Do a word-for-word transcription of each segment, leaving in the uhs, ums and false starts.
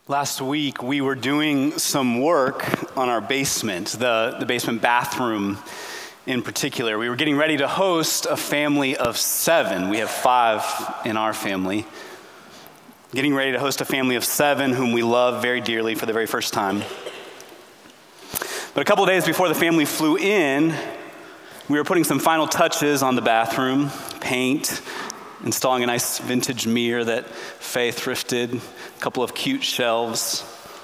Last week, we were doing some work on our basement, the, the basement bathroom in particular. We were getting ready to host a family of seven. We have five in our family. Getting ready to host a family of seven whom we love very dearly for the very first time. But a couple of days before the family flew in, we were putting some final touches on the bathroom, paint, installing a nice vintage mirror that Faye thrifted, a couple of cute shelves,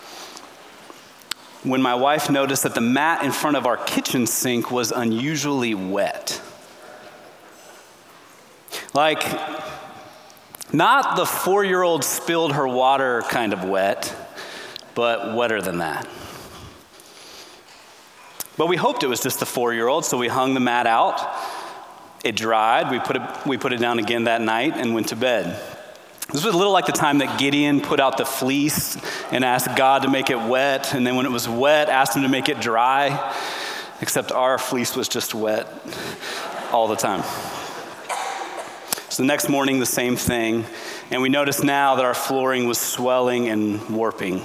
when my wife noticed that the mat in front of our kitchen sink was unusually wet. Like, not the four-year-old spilled her water kind of wet, but wetter than that. But we hoped it was just the four-year-old, so we hung the mat out. It dried. We put it, we put it down again that night and went to bed. This was a little like the time that Gideon put out the fleece and asked God to make it wet, and then when it was wet, asked him to make it dry, except our fleece was just wet all the time. So the next morning, the same thing, and we noticed now that our flooring was swelling and warping.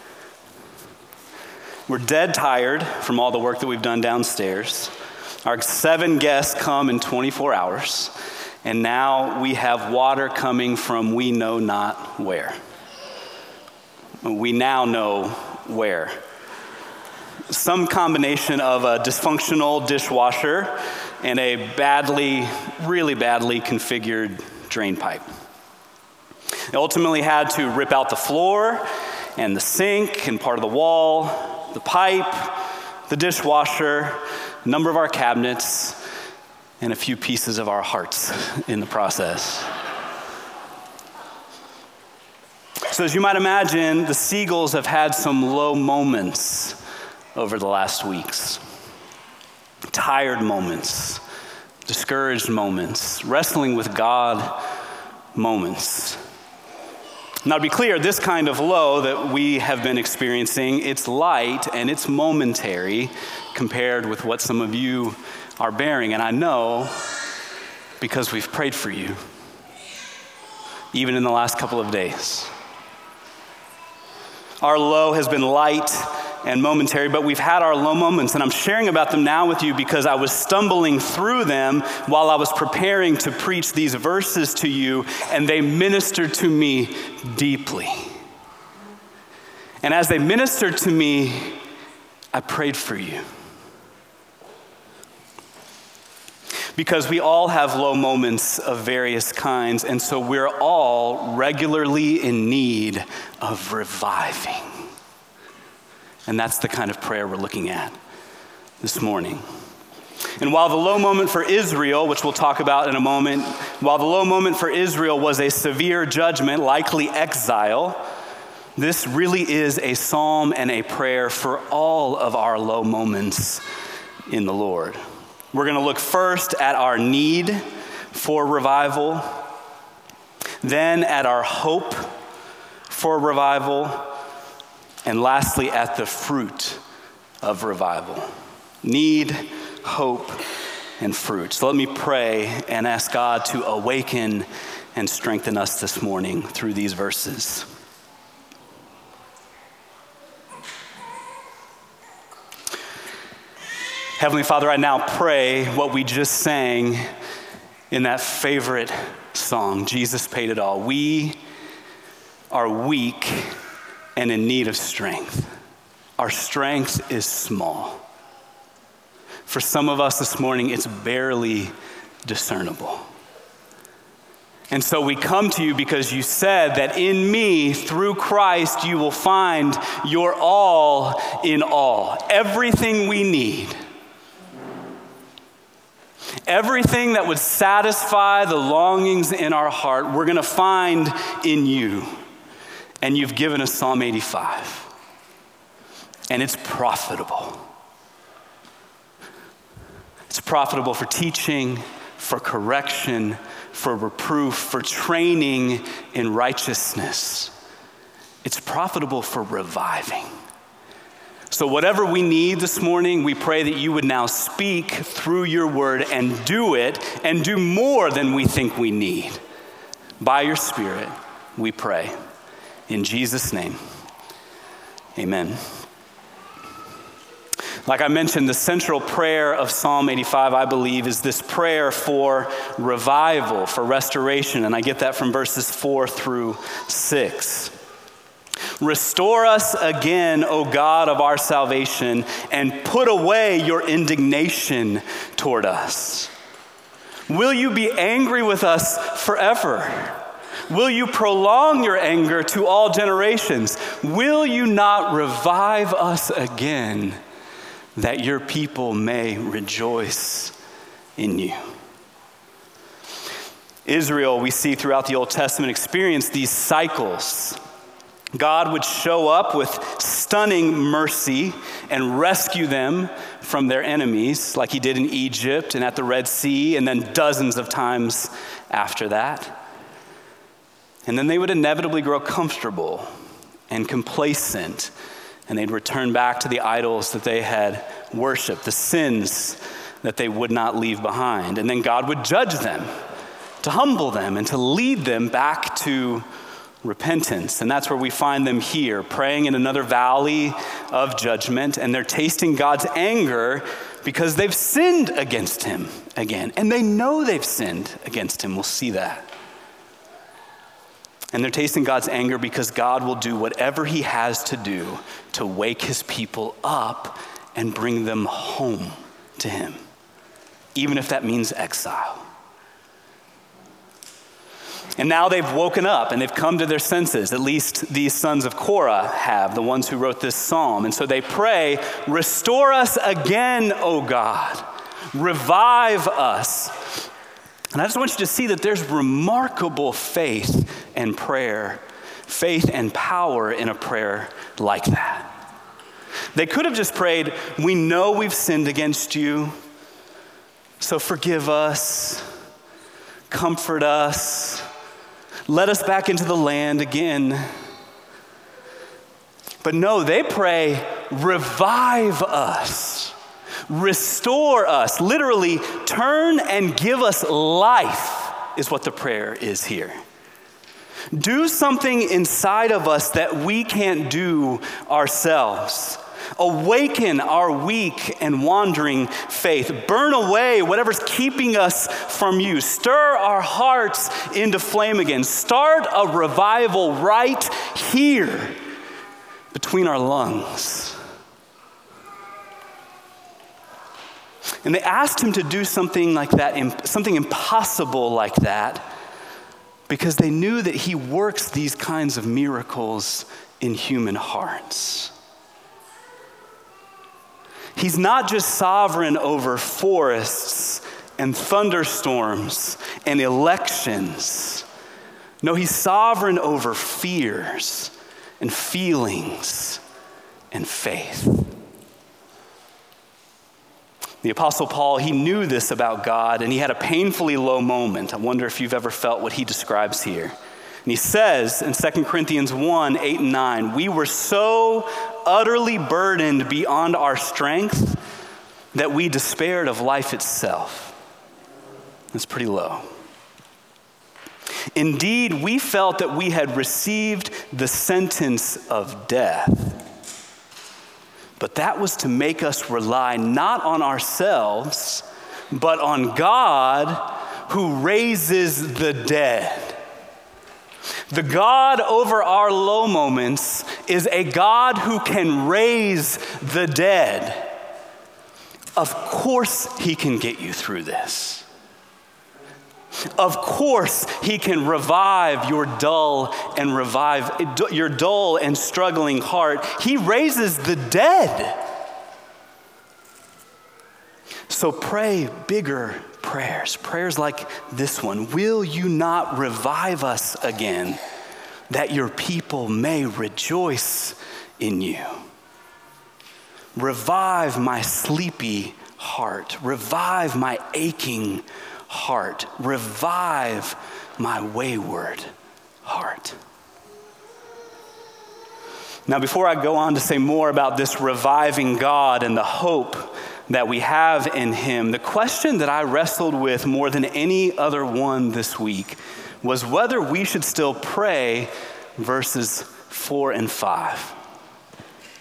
We're dead tired from all the work that we've done downstairs. Our seven guests come in twenty-four hours, and now we have water coming from we know not where. We now know where. Some combination of a dysfunctional dishwasher and a badly, really badly configured drain pipe. They ultimately had to rip out the floor and the sink and part of the wall, the pipe, the dishwasher, a number of our cabinets, and a few pieces of our hearts in the process. So as you might imagine, the Seagulls have had some low moments over the last weeks. Tired moments, discouraged moments, wrestling with God moments. Now, to be clear, this kind of low that we have been experiencing, it's light and it's momentary compared with what some of you are bearing. And I know because we've prayed for you, even in the last couple of days. Our low has been light and momentary, but we've had our low moments, and I'm sharing about them now with you because I was stumbling through them while I was preparing to preach these verses to you, and they ministered to me deeply. And as they ministered to me, I prayed for you. Because we all have low moments of various kinds, and so we're all regularly in need of reviving. And that's the kind of prayer we're looking at this morning. And while the low moment for Israel, which we'll talk about in a moment, while the low moment for Israel was a severe judgment, likely exile, this really is a psalm and a prayer for all of our low moments in the Lord. We're going to look first at our need for revival, then at our hope for revival, and lastly, at the fruit of revival. Need, hope, and fruit. So let me pray and ask God to awaken and strengthen us this morning through these verses. Heavenly Father, I now pray what we just sang in that favorite song, Jesus Paid It All. We are weak and in need of strength. Our strength is small. For some of us this morning, it's barely discernible. And so we come to you because you said that in me, through Christ, you will find your all in all. Everything we need. Everything that would satisfy the longings in our heart, we're going to find in you. And you've given us Psalm eighty-five. And it's profitable. It's profitable for teaching, for correction, for reproof, for training in righteousness. It's profitable for reviving. So whatever we need this morning, we pray that you would now speak through your word and do it, and do more than we think we need. By your Spirit, we pray. In Jesus' name, Amen. Like I mentioned, the central prayer of Psalm eighty-five, I believe, is this prayer for revival, for restoration. And I get that from verses four through six. Restore us again, O God of our salvation, and put away your indignation toward us. Will you be angry with us forever? Will you prolong your anger to all generations? Will you not revive us again, that your people may rejoice in you? Israel, we see throughout the Old Testament, experienced these cycles. God would show up with stunning mercy and rescue them from their enemies, like he did in Egypt and at the Red Sea, and then dozens of times after that. And then they would inevitably grow comfortable and complacent, and they'd return back to the idols that they had worshiped, the sins that they would not leave behind. And then God would judge them, to humble them, and to lead them back to repentance. And that's where we find them here, praying in another valley of judgment, and they're tasting God's anger because they've sinned against him again. And they know they've sinned against him. We'll see that. And they're tasting God's anger because God will do whatever he has to do to wake his people up and bring them home to him, even if that means exile. And now they've woken up and they've come to their senses. At least these sons of Korah have, the ones who wrote this psalm. And so they pray, restore us again, O God. Revive us. And I just want you to see that there's remarkable faith and prayer, faith and power in a prayer like that. They could have just prayed, we know we've sinned against you, so forgive us, comfort us, let us back into the land again. But no, they pray, revive us, restore us. Literally, turn and give us life is what the prayer is here. Do something inside of us that we can't do ourselves. Awaken our weak and wandering faith. Burn away whatever's keeping us from you. Stir our hearts into flame again. Start a revival right here between our lungs. And they asked him to do something like that, something impossible like that, because they knew that he works these kinds of miracles in human hearts. He's not just sovereign over forests and thunderstorms and elections. No, he's sovereign over fears and feelings and faith. The Apostle Paul, he knew this about God, and he had a painfully low moment. I wonder if you've ever felt what he describes here. And he says in Second Corinthians one, eight and nine, we were so utterly burdened beyond our strength that we despaired of life itself. That's pretty low. Indeed, we felt that we had received the sentence of death. But that was to make us rely not on ourselves, but on God who raises the dead. The God over our low moments is a God who can raise the dead. Of course he can get you through this. Of course he can revive your dull and revive your dull and struggling heart. He raises the dead. So pray bigger prayers, prayers like this one. Will you not revive us again, that your people may rejoice in you? Revive my sleepy heart. Revive my aching heart. Revive my wayward heart. Now, before I go on to say more about this reviving God and the hope that we have in him, the question that I wrestled with more than any other one this week was whether we should still pray verses four and five.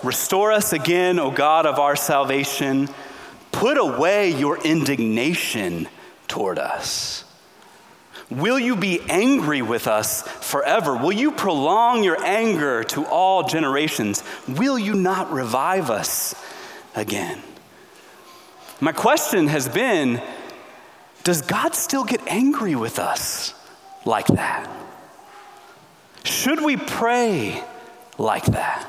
Restore us again, O God of our salvation. Put away your indignation toward us. Will you be angry with us forever? Will you prolong your anger to all generations? Will you not revive us again? My question has been, does God still get angry with us like that? Should we pray like that?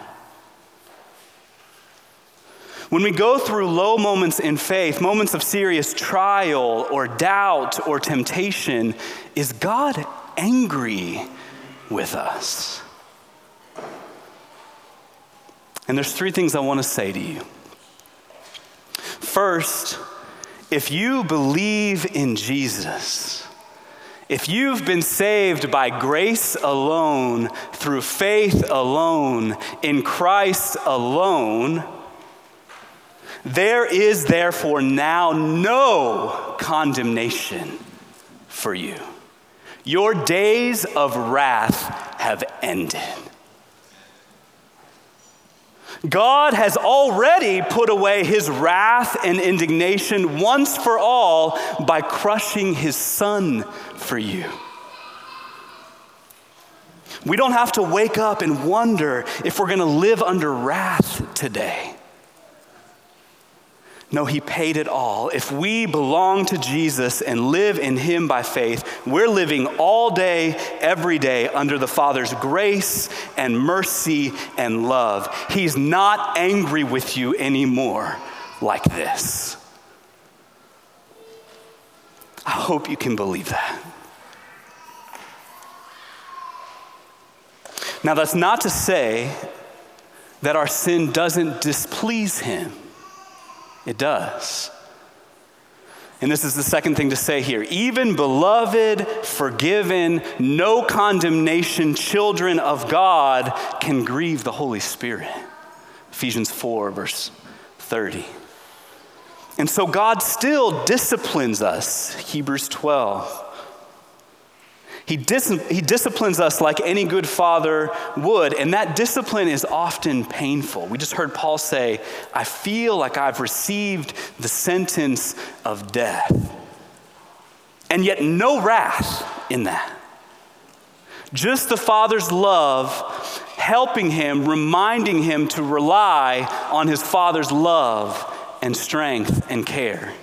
When we go through low moments in faith, moments of serious trial or doubt or temptation, is God angry with us? And there's three things I want to say to you. First, if you believe in Jesus, if you've been saved by grace alone, through faith alone, in Christ alone, there is therefore now no condemnation for you. Your days of wrath have ended. God has already put away his wrath and indignation once for all by crushing his Son for you. We don't have to wake up and wonder if we're going to live under wrath today. No, he paid it all. If we belong to Jesus and live in him by faith, we're living all day, every day under the Father's grace and mercy and love. He's not angry with you anymore like this. I hope you can believe that. Now, that's not to say that our sin doesn't displease him. It does. And this is the second thing to say here. Even beloved, forgiven, no condemnation children of God can grieve the Holy Spirit. Ephesians four, verse thirty. And so God still disciplines us. Hebrews twelve. He, dis- he disciplines us like any good father would, and that discipline is often painful. We just heard Paul say, I feel like I've received the sentence of death. And yet no wrath in that. Just the Father's love helping him, reminding him to rely on his Father's love and strength and care.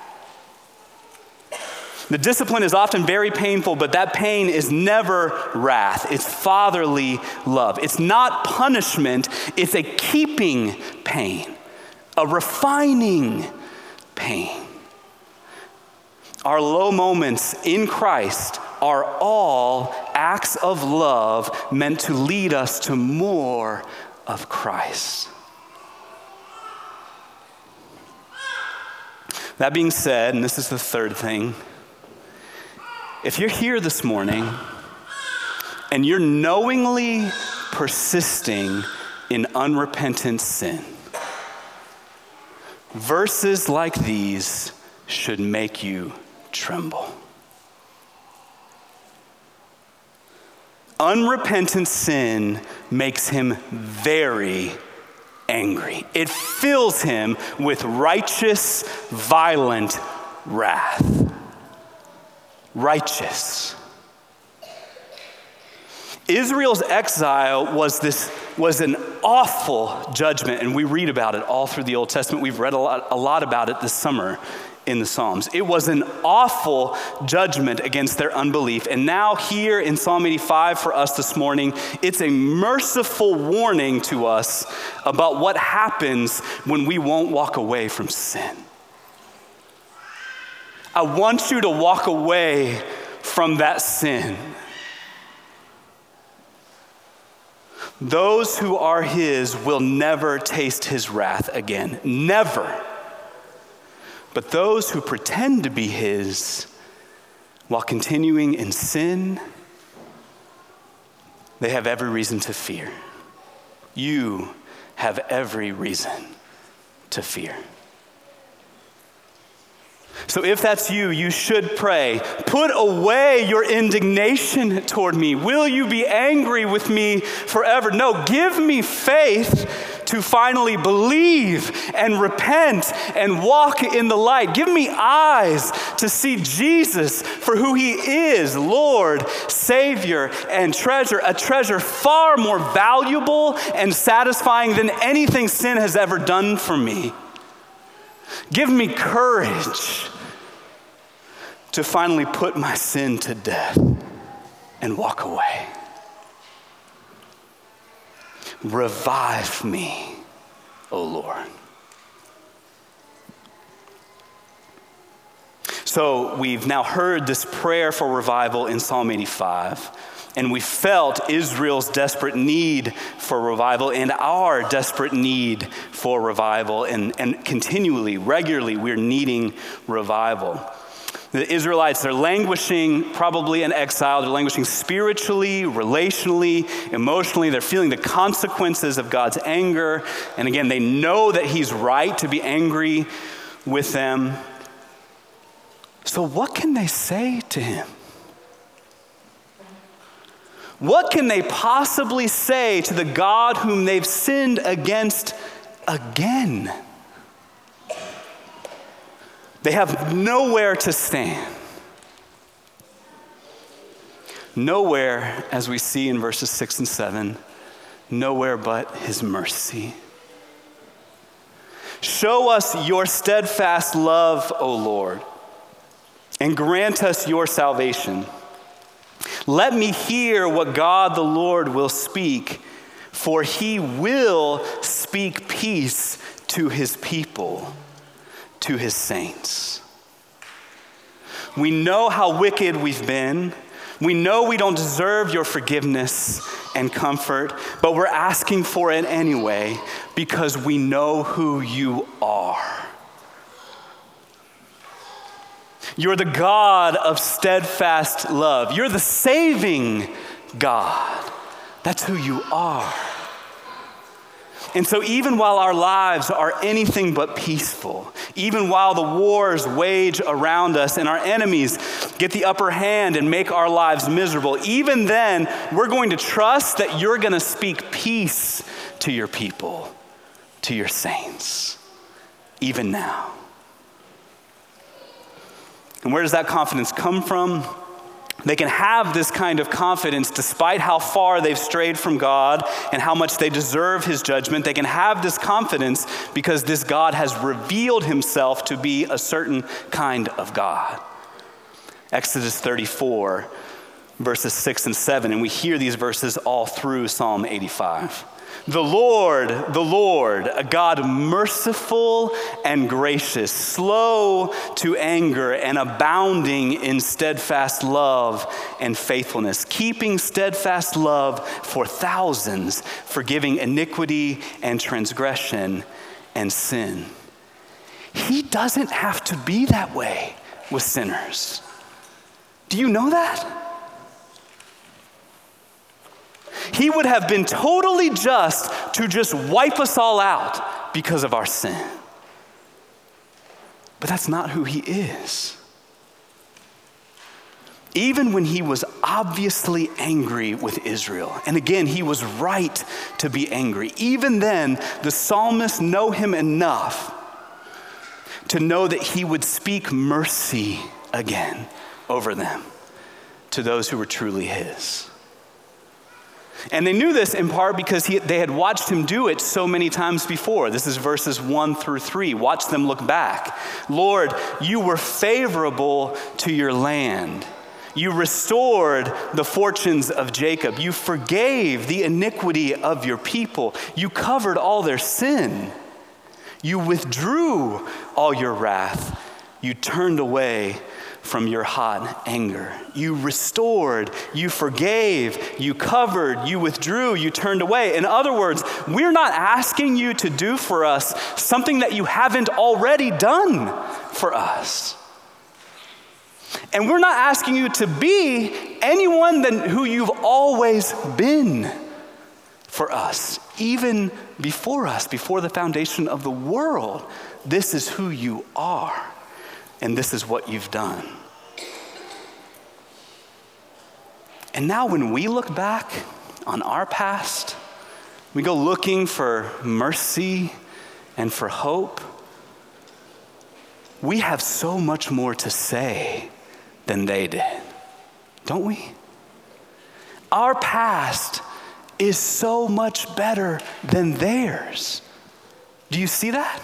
The discipline is often very painful, but that pain is never wrath. It's fatherly love. It's not punishment. It's a keeping pain, a refining pain. Our low moments in Christ are all acts of love meant to lead us to more of Christ. That being said, and this is the third thing, if you're here this morning and you're knowingly persisting in unrepentant sin, verses like these should make you tremble. Unrepentant sin makes him very angry. It fills him with righteous, violent wrath. Righteous. Israel's exile was this was an awful judgment, and we read about it all through the Old Testament. We've read a lot, a lot about it this summer in the Psalms. It was an awful judgment against their unbelief. And now here in Psalm eighty-five for us this morning, it's a merciful warning to us about what happens when we won't walk away from sin. I want you to walk away from that sin. Those who are his will never taste his wrath again. Never. But those who pretend to be his while continuing in sin, they have every reason to fear. You have every reason to fear. So if that's you, you should pray, put away your indignation toward me. Will you be angry with me forever? No, give me faith to finally believe and repent and walk in the light. Give me eyes to see Jesus for who he is, Lord, Savior, and treasure, a treasure far more valuable and satisfying than anything sin has ever done for me. Give me courage to finally put my sin to death and walk away. Revive me, O Lord. So we've now heard this prayer for revival in Psalm eighty-five, and we felt Israel's desperate need for revival and our desperate need for revival, and, and continually, regularly, we're needing revival. The Israelites, they're languishing, probably in exile. They're languishing spiritually, relationally, emotionally. They're feeling the consequences of God's anger. And again, they know that he's right to be angry with them. So what can they say to him? What can they possibly say to the God whom they've sinned against again? They have nowhere to stand. Nowhere, as we see in verses six and seven, nowhere but his mercy. Show us your steadfast love, O Lord, and grant us your salvation. Let me hear what God the Lord will speak, for he will speak peace to his people, to his saints. We know how wicked we've been. We know we don't deserve your forgiveness and comfort, but we're asking for it anyway because we know who you are. You're the God of steadfast love. You're the saving God. That's who you are. And so even while our lives are anything but peaceful, even while the wars wage around us and our enemies get the upper hand and make our lives miserable, even then, we're going to trust that you're going to speak peace to your people, to your saints, even now. And where does that confidence come from? They can have this kind of confidence despite how far they've strayed from God and how much they deserve his judgment. They can have this confidence because this God has revealed himself to be a certain kind of God. Exodus thirty-four, verses six and seven, and we hear these verses all through Psalm eighty-five. The Lord, the Lord, a God merciful and gracious, slow to anger and abounding in steadfast love and faithfulness, keeping steadfast love for thousands, forgiving iniquity and transgression and sin. He doesn't have to be that way with sinners. Do you know that? He would have been totally just to just wipe us all out because of our sin. But that's not who he is. Even when he was obviously angry with Israel, and again, he was right to be angry, even then, the psalmists know him enough to know that he would speak mercy again over them to those who were truly his. And they knew this in part because he, they had watched him do it so many times before. This is verses one through three. Watch them look back. Lord, you were favorable to your land. You restored the fortunes of Jacob. You forgave the iniquity of your people. You covered all their sin. You withdrew all your wrath. You turned away from your hot anger. You restored, you forgave, you covered, you withdrew, you turned away. In other words, we're not asking you to do for us something that you haven't already done for us. And we're not asking you to be anyone than who you've always been for us, even before us, before the foundation of the world. This is who you are. And this is what you've done. And now when we look back on our past, We go looking for mercy and for hope. We have so much more to say than they did, don't we? Our past is so much better than theirs. Do you see that?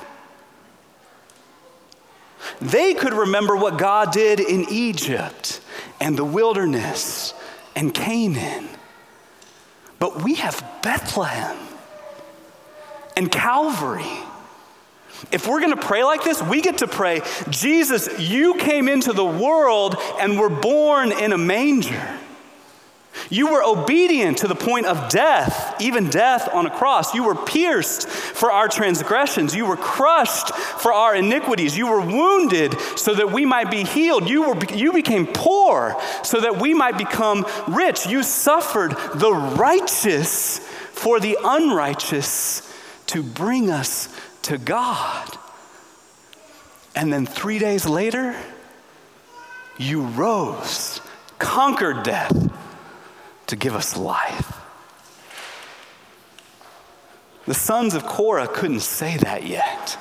They could remember what God did in Egypt and the wilderness and Canaan. But we have Bethlehem and Calvary. If we're going to pray like this, we get to pray, Jesus, you came into the world and were born in a manger. You were obedient to the point of death, even death on a cross. You were pierced for our transgressions. You were crushed for our iniquities. You were wounded so that we might be healed. You were you became poor so that we might become rich. You suffered the righteous for the unrighteous to bring us to God. And then three days later, you rose, conquered death, to give us life. The sons of Korah couldn't say that yet.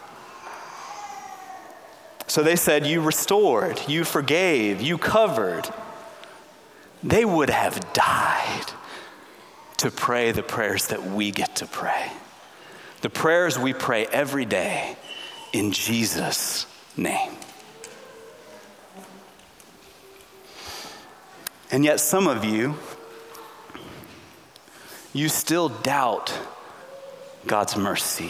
So they said, you restored, you forgave, you covered. They would have died to pray the prayers that we get to pray. The prayers we pray every day in Jesus' name. And yet some of you, you still doubt God's mercy.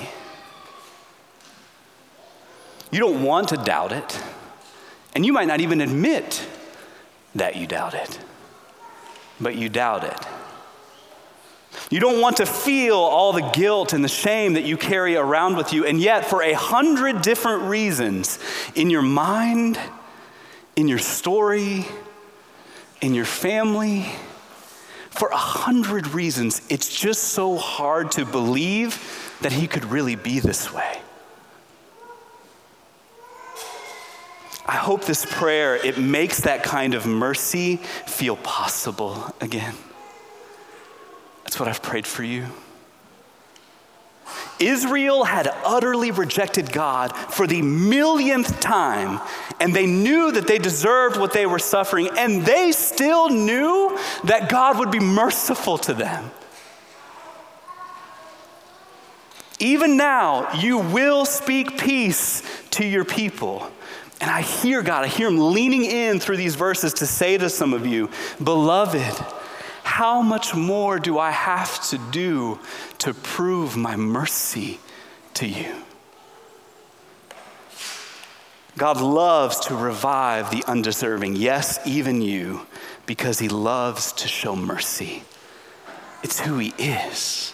You don't want to doubt it, and you might not even admit that you doubt it, but you doubt it. You don't want to feel all the guilt and the shame that you carry around with you, and yet for a hundred different reasons, in your mind, in your story, in your family, for a hundred reasons, it's just so hard to believe that he could really be this way. I hope this prayer, it makes that kind of mercy feel possible again. That's what I've prayed for you. Israel had utterly rejected God for the millionth time, and they knew that they deserved what they were suffering, and they still knew that God would be merciful to them. Even now, you will speak peace to your people. And I hear God, I hear him leaning in through these verses to say to some of you, beloved, how much more do I have to do to prove my mercy to you? God loves to revive the undeserving, yes, even you, because he loves to show mercy. It's who he is.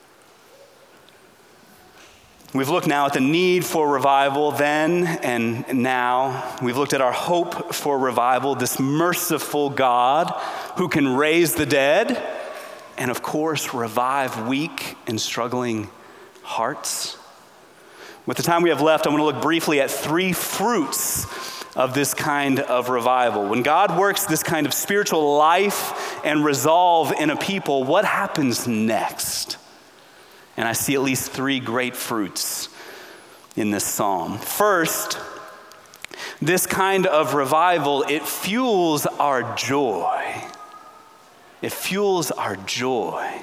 We've looked now at the need for revival then and now. We've looked at our hope for revival, this merciful God who can raise the dead and, of course, revive weak and struggling hearts. With the time we have left, I want to look briefly at three fruits of this kind of revival. When God works this kind of spiritual life and resolve in a people, what happens next? And I see at least three great fruits in this psalm. First, this kind of revival, it fuels our joy. It fuels our joy.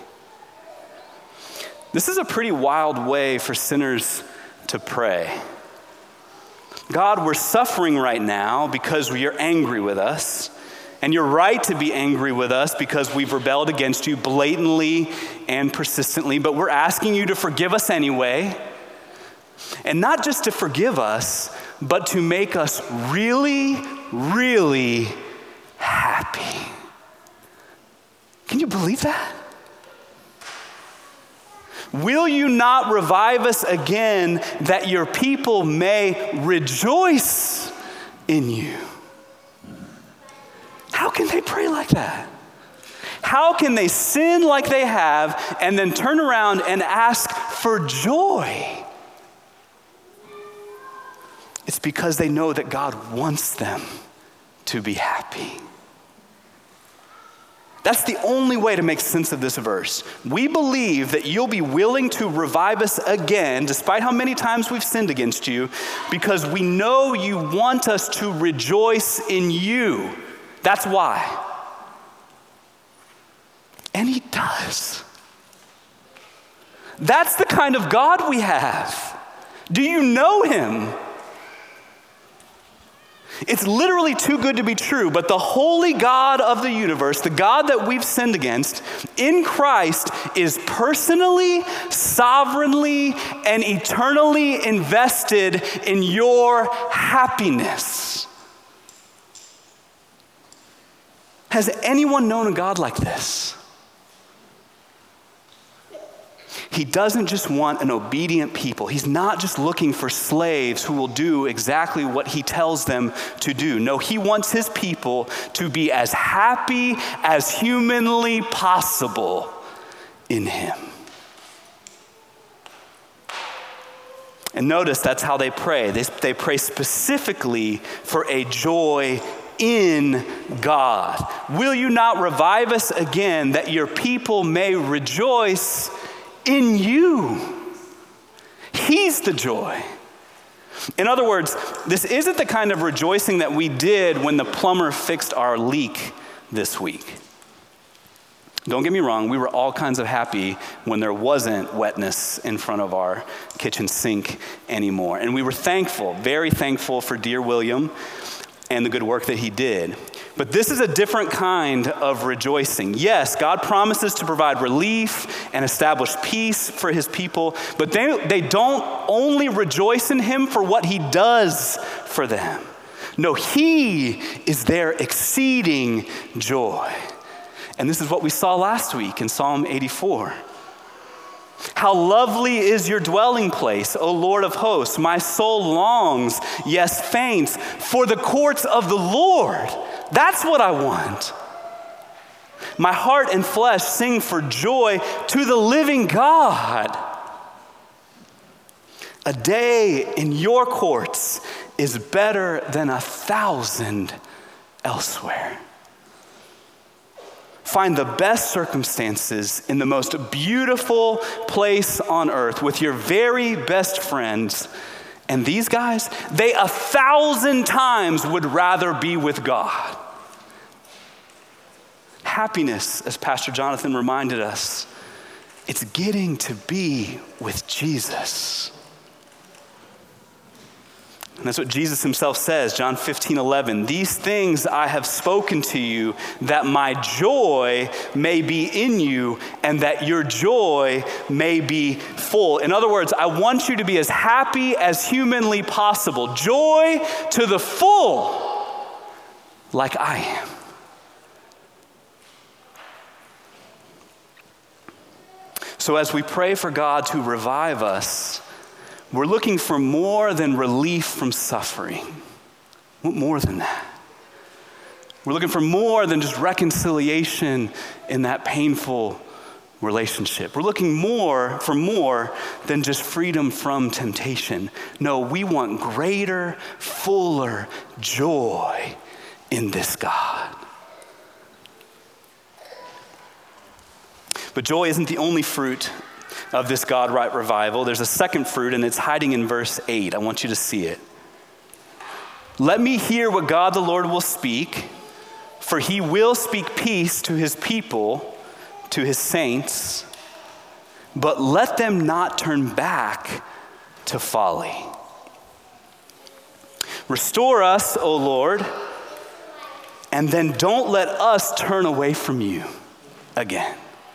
This is a pretty wild way for sinners to pray. God, we're suffering right now because you're angry with us. And you're right to be angry with us because we've rebelled against you blatantly and persistently, but we're asking you to forgive us anyway. And not just to forgive us, but to make us really, really happy. Can you believe that? Will you not revive us again that your people may rejoice in you? How can they pray like that? How can they sin like they have and then turn around and ask for joy? It's because they know that God wants them to be happy. That's the only way to make sense of this verse. We believe that you'll be willing to revive us again, despite how many times we've sinned against you, because we know you want us to rejoice in you. That's why. And he does. That's the kind of God we have. Do you know him? It's literally too good to be true, but the holy God of the universe, the God that we've sinned against, in Christ is personally, sovereignly, and eternally invested in your happiness. Has anyone known a God like this? He doesn't just want an obedient people. He's not just looking for slaves who will do exactly what he tells them to do. No, he wants his people to be as happy as humanly possible in him. And notice that's how they pray. They, they pray specifically for a joy in God. Will you not revive us again that your people may rejoice in you? He's the joy. In other words, this isn't the kind of rejoicing that we did when the plumber fixed our leak this week. Don't get me wrong, we were all kinds of happy when there wasn't wetness in front of our kitchen sink anymore. And we were thankful, very thankful for dear William and the good work that he did. But this is a different kind of rejoicing. Yes, God promises to provide relief and establish peace for his people, but they, they don't only rejoice in him for what he does for them. No, he is their exceeding joy. And this is what we saw last week in Psalm eighty-four. How lovely is your dwelling place, O Lord of hosts. My soul longs, yes, faints, for the courts of the Lord. That's what I want. My heart and flesh sing for joy to the living God. A day in your courts is better than a thousand elsewhere. Find the best circumstances in the most beautiful place on earth with your very best friends. And these guys, they a thousand times would rather be with God. Happiness, as Pastor Jonathan reminded us, it's getting to be with Jesus. And that's what Jesus himself says, John fifteen eleven. These things I have spoken to you, that my joy may be in you, and that your joy may be full. In other words, I want you to be as happy as humanly possible. Joy to the full, like I am. So as we pray for God to revive us, we're looking for more than relief from suffering. What more than that? We're looking for more than just reconciliation in that painful relationship. We're looking more for more than just freedom from temptation. No, we want greater, fuller joy in this God. But joy isn't the only fruit of this God-right revival. There's a second fruit, and it's hiding in verse eight. I want you to see it. Let me hear what God the Lord will speak, for he will speak peace to his people, to his saints, but let them not turn back to folly. Restore us, O Lord, and then don't let us turn away from you again.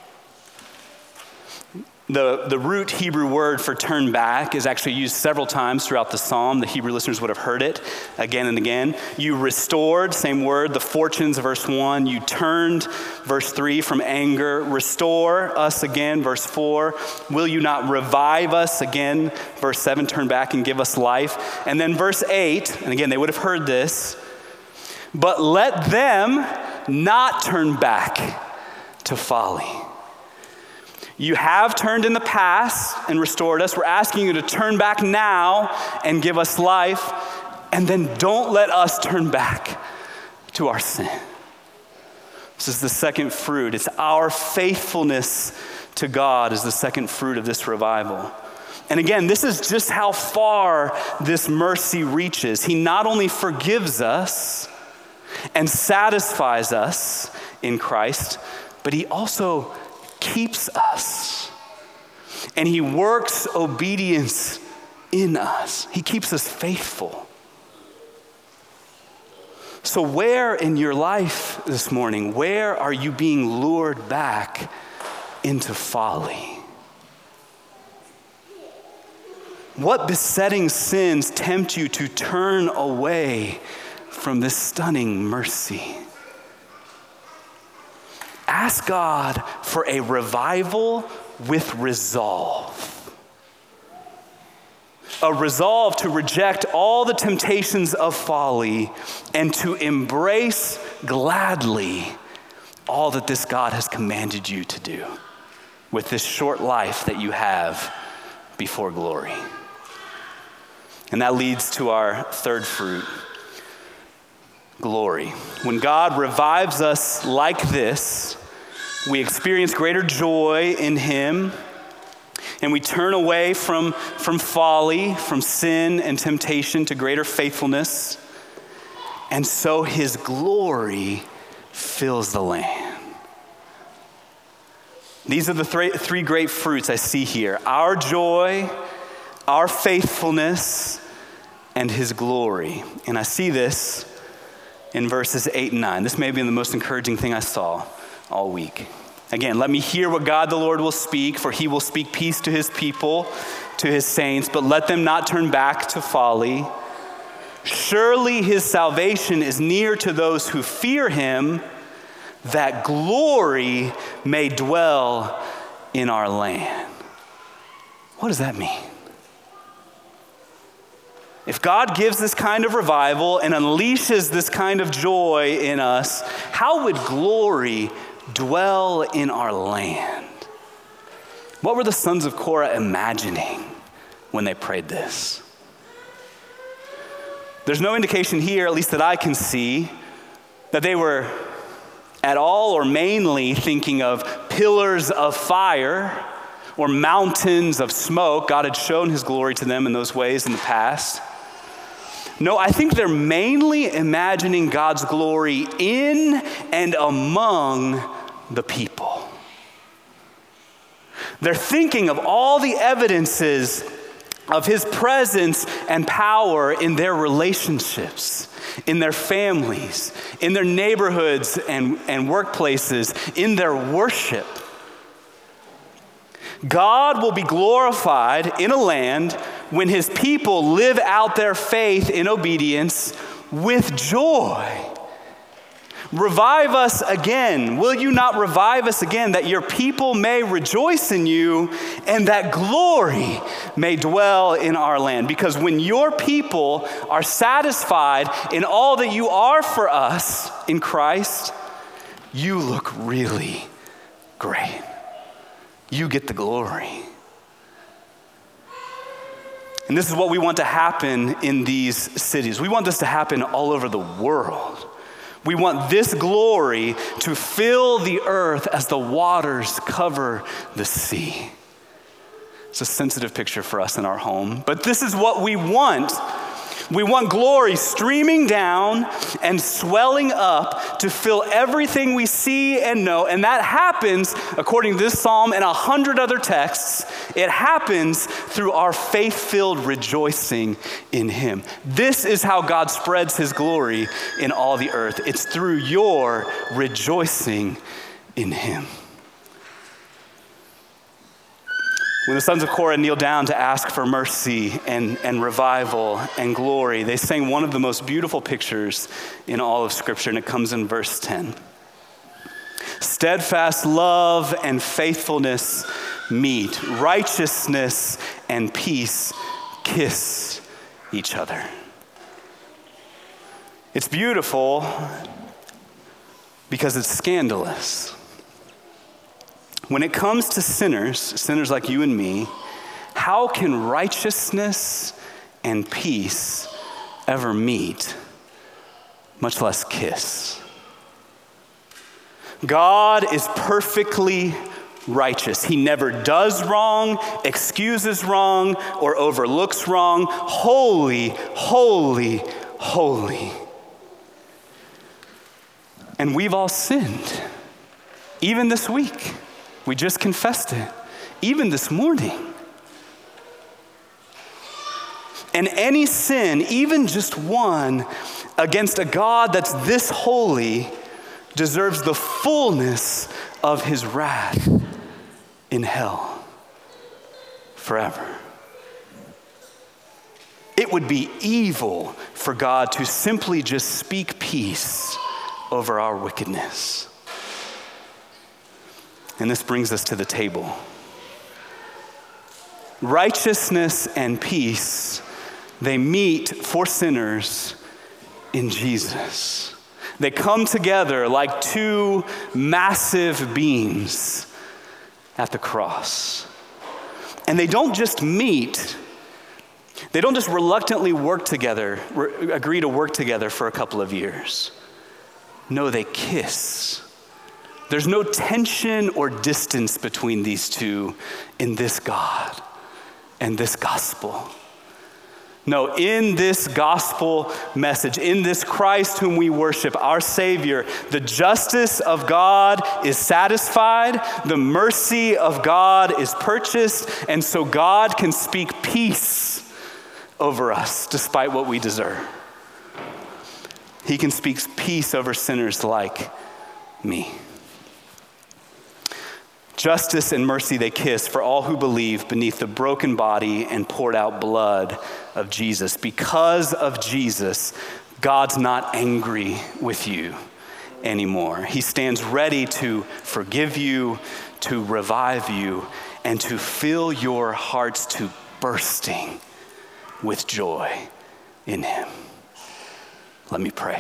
The, the root Hebrew word for turn back is actually used several times throughout the psalm. The Hebrew listeners would have heard it again and again. You restored, same word, the fortunes, verse one. You turned, verse three, from anger. Restore us again, verse four. Will you not revive us again, verse seven, turn back and give us life. And then verse eight, and again, they would have heard this, but let them not turn back to folly. You have turned in the past and restored us. We're asking you to turn back now and give us life. And then don't let us turn back to our sin. This is the second fruit. It's our faithfulness to God is the second fruit of this revival. And again, this is just how far this mercy reaches. He not only forgives us and satisfies us in Christ, but he also keeps us. And he works obedience in us. He keeps us faithful. So where in your life this morning, where are you being lured back into folly? What besetting sins tempt you to turn away from this stunning mercy? Ask God for a revival with resolve. A resolve to reject all the temptations of folly and to embrace gladly all that this God has commanded you to do with this short life that you have before glory. And that leads to our third fruit, glory. When God revives us like this, we experience greater joy in him, and we turn away from, from folly, from sin and temptation to greater faithfulness. And so his glory fills the land. These are the three, three great fruits I see here: our joy, our faithfulness, and his glory. And I see this in verses eight and nine. This may have been the most encouraging thing I saw all week. Again, let me hear what God the Lord will speak, for he will speak peace to his people, to his saints, but let them not turn back to folly. Surely his salvation is near to those who fear him, that glory may dwell in our land. What does that mean? If God gives this kind of revival and unleashes this kind of joy in us, how would glory dwell in our land? What were the sons of Korah imagining when they prayed this? There's no indication here, at least that I can see, that they were at all or mainly thinking of pillars of fire or mountains of smoke. God had shown his glory to them in those ways in the past. No, I think they're mainly imagining God's glory in and among the people. They're thinking of all the evidences of his presence and power in their relationships, in their families, in their neighborhoods and, and workplaces, in their worship. God will be glorified in a land when his people live out their faith in obedience with joy. Revive us again. Will you not revive us again, that your people may rejoice in you and that glory may dwell in our land? Because when your people are satisfied in all that you are for us in Christ, you look really great. You get the glory. And this is what we want to happen in these cities. We want this to happen all over the world. We want this glory to fill the earth as the waters cover the sea. It's a sensitive picture for us in our home, but this is what we want. We want glory streaming down and swelling up to fill everything we see and know. And that happens, according to this psalm and a hundred other texts, it happens through our faith-filled rejoicing in him. This is how God spreads his glory in all the earth. It's through your rejoicing in him. When the sons of Korah kneeled down to ask for mercy and, and revival and glory, they sang one of the most beautiful pictures in all of Scripture, and it comes in verse ten. Steadfast love and faithfulness meet, righteousness and peace kiss each other. It's beautiful because it's scandalous. When it comes to sinners, sinners like you and me, how can righteousness and peace ever meet, much less kiss? God is perfectly righteous. He never does wrong, excuses wrong, or overlooks wrong. Holy, holy, holy. And we've all sinned. Even this week. We just confessed it. Even this morning. And any sin, even just one, against a God that's this holy, deserves the fullness of his wrath in hell forever. It would be evil for God to simply just speak peace over our wickedness. And this brings us to the table. Righteousness and peace, they meet for sinners in Jesus. They come together like two massive beams at the cross. And they don't just meet, they don't just reluctantly work together, re- agree to work together for a couple of years. No, they kiss. There's no tension or distance between these two in this God and this gospel. No, in this gospel message, in this Christ whom we worship, our Savior, the justice of God is satisfied, the mercy of God is purchased, and so God can speak peace over us despite what we deserve. He can speak peace over sinners like me. Justice and mercy they kiss for all who believe beneath the broken body and poured out blood of Jesus. Because of Jesus, God's not angry with you anymore. He stands ready to forgive you, to revive you, and to fill your hearts to bursting with joy in him. Let me pray.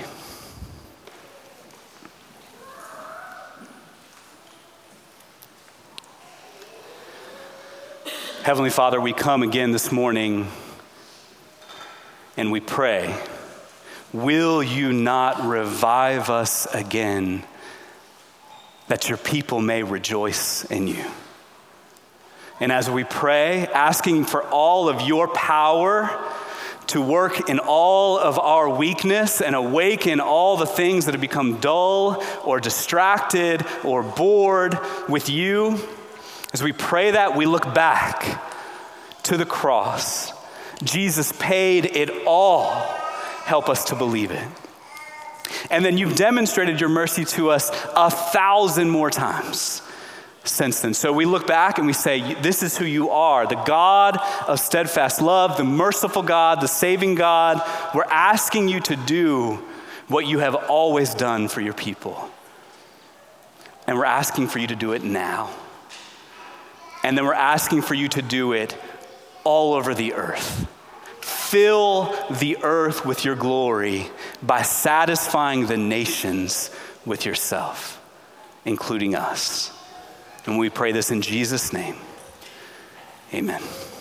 Heavenly Father, we come again this morning and we pray, will you not revive us again that your people may rejoice in you? And as we pray, asking for all of your power to work in all of our weakness and awaken all the things that have become dull or distracted or bored with you, as we pray that, we look back to the cross. Jesus paid it all. Help us to believe it. And then you've demonstrated your mercy to us a thousand more times since then. So we look back and we say, this is who you are, the God of steadfast love, the merciful God, the saving God. We're asking you to do what you have always done for your people. And we're asking for you to do it now. And then we're asking for you to do it all over the earth. Fill the earth with your glory by satisfying the nations with yourself, including us. And we pray this in Jesus' name. Amen.